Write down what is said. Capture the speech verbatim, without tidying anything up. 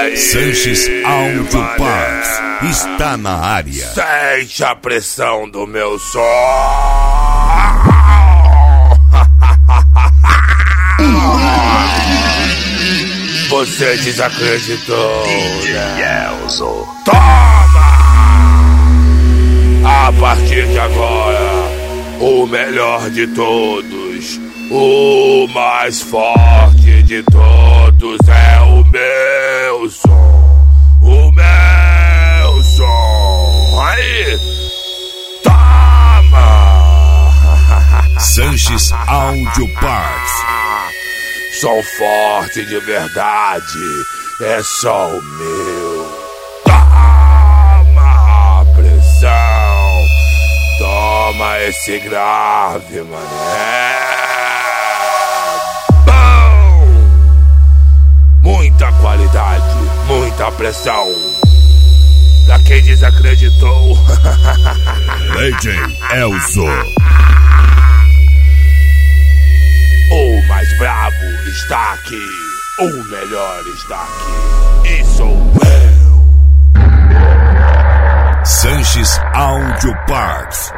Aí, Sanches Audio Parts está na área. Sente a pressão do meu som. Você desacreditou, né? Toma! A partir de agora, o melhor de todos, o mais forte de todos é o meu som. O meu som. Aí, toma! Sanches Audio Parts. Som forte de verdade, é só o meu. Toma pressão, toma esse grave, mané. Bom, muita qualidade, muita pressão. Pra quem desacreditou. D J Elzo. O mais bravo está aqui, o melhor está aqui, e sou eu. Sanches Audio Parts.